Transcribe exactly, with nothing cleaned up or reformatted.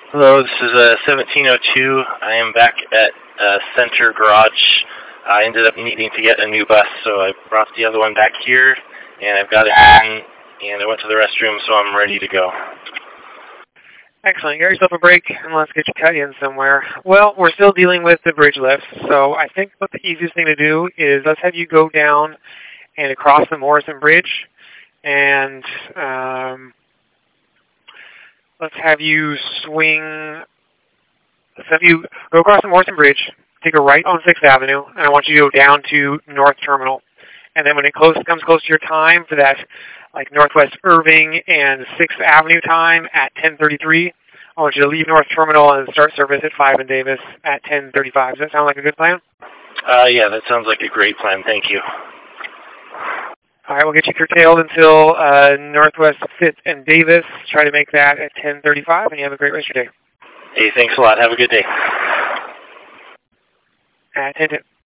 Hello, this is uh, seventeen oh two. I am back at uh, Center Garage. I ended up needing to get a new bus, so I brought the other one back here, and I've got it in, and I went to the restroom, so I'm ready to go. Excellent. Get yourself a break, and let's get you cut in somewhere. Well, we're still dealing with the bridge lifts, so I think what the easiest thing to do is let's have you go down and across the Morrison Bridge, and um, let's have you swing, let's have you go across the Morrison Bridge, take a right on sixth Avenue, and I want you to go down to North Terminal. And then when it close, comes close to your time for that, like Northwest Irving and sixth Avenue time at ten thirty-three, I want you to leave North Terminal and start service at five and Davis at ten thirty-five. Does that sound like a good plan? Uh, yeah, that sounds like a great plan. Thank you. All right, we'll get you curtailed until uh, Northwest fifth and Davis. Try to make that at ten thirty-five, and you have a great rest of your day. Hey, thanks a lot. Have a good day. At ten ten.